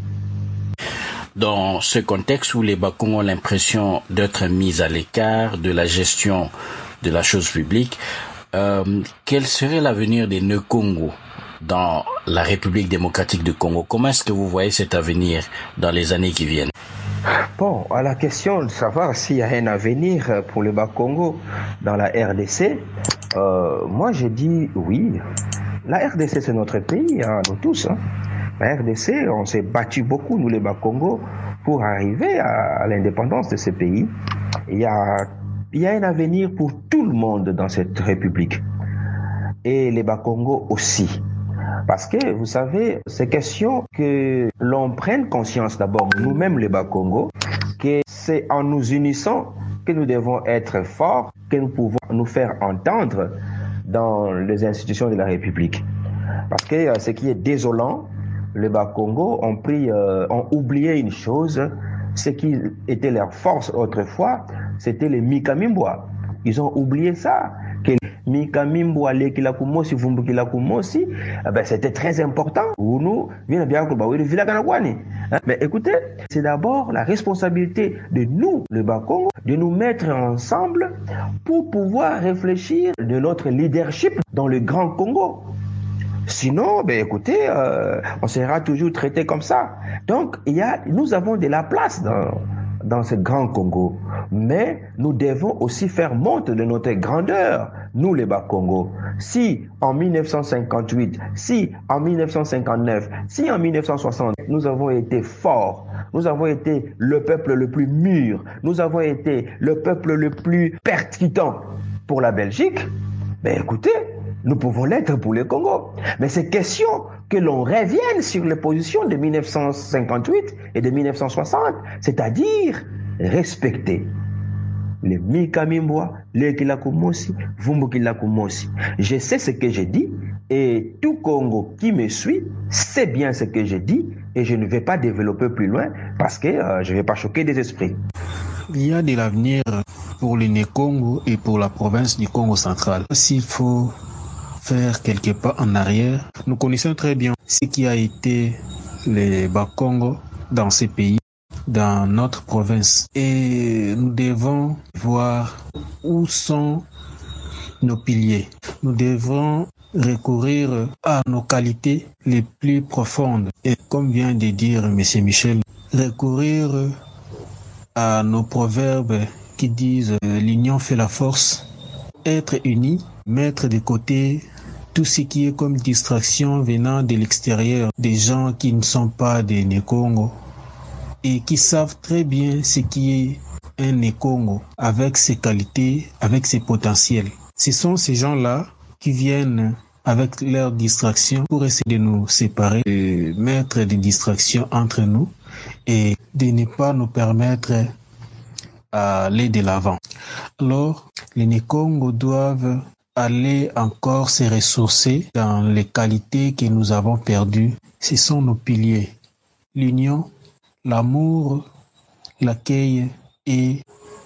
Dans ce contexte où les Bas-Congo ont l'impression d'être mis à l'écart de la gestion de la chose publique, euh, quel serait l'avenir des Né-Congo dans la République démocratique du Congo? Comment est-ce que vous voyez cet avenir dans les années qui viennent? Bon, à la question de savoir s'il y a un avenir pour les Bas-Congo dans la R D C, euh, moi je dis oui. La R D C c'est notre pays, hein, nous tous. Hein. La R D C, on s'est battu beaucoup, nous les Bas-Congo, pour arriver à, à l'indépendance de ce pays. Il y a, il y a un avenir pour tout le monde dans cette république. Et les Bas-Congo aussi. Parce que, vous savez, c'est question que l'on prenne conscience d'abord, nous-mêmes les Bas-Congo, que c'est en nous unissant que nous devons être forts, que nous pouvons nous faire entendre dans les institutions de la République. Parce que euh, ce qui est désolant, les Bas-Congo ont pris, euh, ont oublié une chose, ce qui était leur force autrefois, c'était les Mikamimboa. Ils ont oublié ça, que Mikamimbo Alekila Kumosi, Vumbukila Kumosi, eh ben, c'était très important. Nous, bien bien mais écoutez, c'est d'abord la responsabilité de nous, le Bas-Congo, de nous mettre ensemble pour pouvoir réfléchir de notre leadership dans le Grand Congo. Sinon, ben écoutez, euh, on sera toujours traité comme ça. Donc, il y a, nous avons de la place dans, dans ce Grand Congo. Mais nous devons aussi faire montre de notre grandeur, nous les Bas-Congo. Si en mille neuf cent cinquante-huit, si en mille neuf cent cinquante-neuf, si en mille neuf cent soixante, nous avons été forts, nous avons été le peuple le plus mûr, nous avons été le peuple le plus percutant pour la Belgique, ben écoutez, nous pouvons l'être pour le Congo. Mais c'est question que l'on revienne sur les positions de mille neuf cent cinquante-huit et de mille neuf cent soixante, c'est-à-dire respecter les Mikamimboa, les Kilakumosi, Vumbukilakumosi. Je sais ce que j'ai dit et tout Congo qui me suit sait bien ce que j'ai dit et je ne vais pas développer plus loin parce que euh, je ne vais pas choquer des esprits. Il y a de l'avenir pour le Né-Congo et pour la province du Congo central. S'il faut faire quelques pas en arrière, nous connaissons très bien ce qui a été les Bas-Congo dans ces pays, dans notre province. Et nous devons voir où sont nos piliers. Nous devons recourir à nos qualités les plus profondes. Et comme vient de dire M. Michel, recourir à nos proverbes qui disent « l'union fait la force », être unis, mettre de côté tout ce qui est comme distraction venant de l'extérieur, des gens qui ne sont pas des Né-Congo et qui savent très bien ce qui est un Né-Congo avec ses qualités, avec ses potentiels. Ce sont ces gens-là qui viennent avec leurs distractions pour essayer de nous séparer, de mettre des distractions entre nous et de ne pas nous permettre à aller de l'avant. Alors, les Né-Congo doivent aller encore se ressourcer dans les qualités que nous avons perdues. Ce sont nos piliers. L'union, l'amour, l'accueil et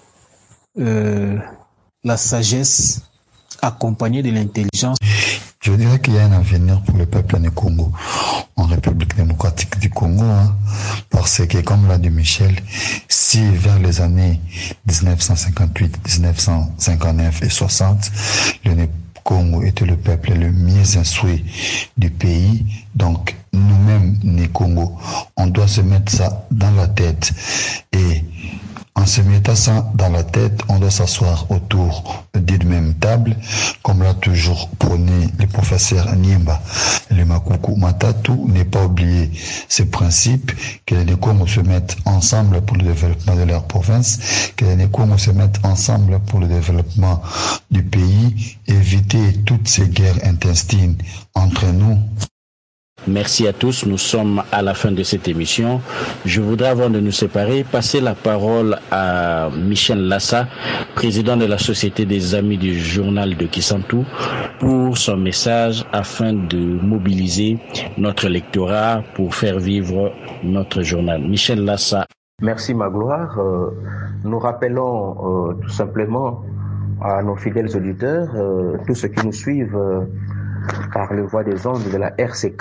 euh, la sagesse accompagnée de l'intelligence. Je dirais qu'il y a un avenir pour le peuple Né-Congo en République démocratique du Congo, hein, parce que, comme l'a dit Michel, si vers les années dix-neuf cent cinquante-huit, dix-neuf cent cinquante-neuf et soixante, le Né-Congo était le peuple le mieux instruit du pays, donc nous-mêmes, Né-Congo, on doit se mettre ça dans la tête. Et en se mettant ça dans la tête, on doit s'asseoir autour d'une même table, comme l'a toujours prôné le professeur Niemba. Le Makuku Matatu n'est pas oublié ce principe, que les Né-Congo se mettent ensemble pour le développement de leur province, que les Né-Congo se mettent ensemble pour le développement du pays, éviter toutes ces guerres intestines entre nous. Merci à tous, nous sommes à la fin de cette émission. Je voudrais, avant de nous séparer, passer la parole à Michel Lassa, président de la Société des Amis du Journal de Kisantu, pour son message afin de mobiliser notre lectorat pour faire vivre notre journal. Michel Lassa. Merci Magloire. Euh, nous rappelons euh, tout simplement à nos fidèles auditeurs, euh, tous ceux qui nous suivent euh, par le voie des ondes de la R C K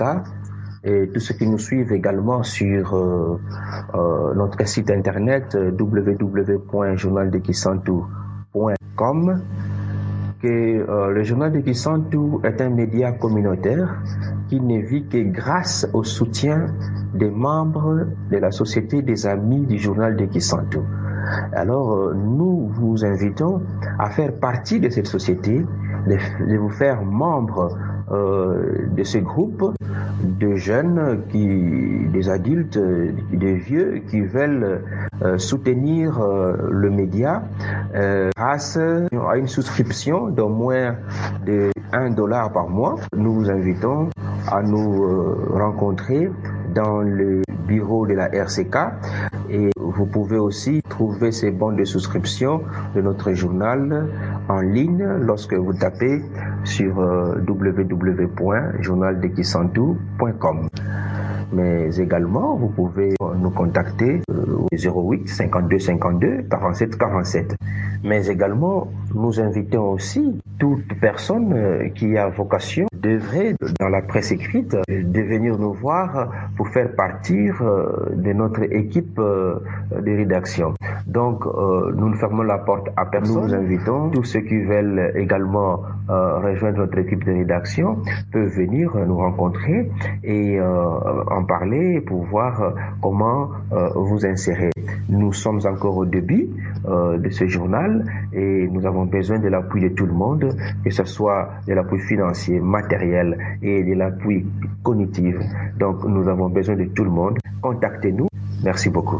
et tous ceux qui nous suivent également sur euh, euh, notre site internet w w w point journal de kisantu point com, que euh, le Journal de Kisantu est un média communautaire qui ne vit que grâce au soutien des membres de la Société des Amis du Journal de Kisantu. Alors, euh, nous vous invitons à faire partie de cette société, de, de vous faire membre euh, de ce groupe de jeunes, qui, des adultes, des vieux qui veulent euh, soutenir euh, le média euh, grâce à une souscription d'au moins de un dollar par mois. Nous vous invitons à nous euh, rencontrer dans le bureau de la R C K et vous pouvez aussi trouver ces bons de souscription de notre journal en ligne lorsque vous tapez sur euh, w w w point journal de kisantu point com. mais également vous pouvez nous contacter au zéro huit cinquante-deux cinquante-deux quarante-sept quarante-sept. Mais également, nous invitons aussi toute personne qui a vocation d'œuvrer dans la presse écrite, de venir nous voir pour faire partir de notre équipe de rédaction. Donc, nous ne fermons la porte à personne. Nous invitons tous ceux qui veulent également rejoindre notre équipe de rédaction peuvent venir nous rencontrer et en parler pour voir comment vous insérer. Nous sommes encore au début de ce journal et nous avons besoin de l'appui de tout le monde, que ce soit de l'appui financier, matériel et de l'appui cognitif. Donc nous avons besoin de tout le monde. Contactez-nous. Merci beaucoup.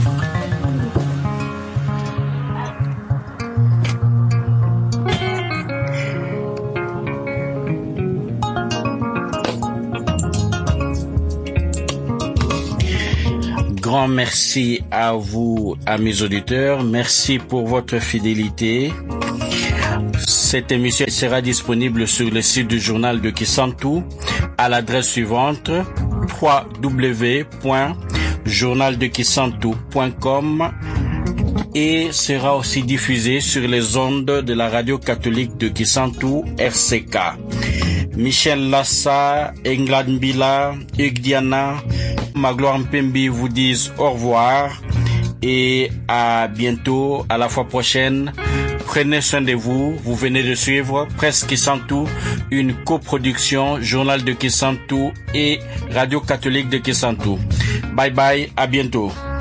Grand merci à vous, amis auditeurs. Merci pour votre fidélité. Cette émission sera disponible sur le site du journal de Kisantu à l'adresse suivante w w w point journal de kisantu point com et sera aussi diffusée sur les ondes de la radio catholique de Kisantu R C K. Michel Lassa, Englad Mbila, Hugues Diana, Magloire Mpembi vous disent au revoir et à bientôt, à la fois prochaine. Prenez soin de vous. Vous venez de suivre Presse Kisantu, une coproduction Journal de Kisantu et Radio Catholique de Kisantu. Bye bye, à bientôt.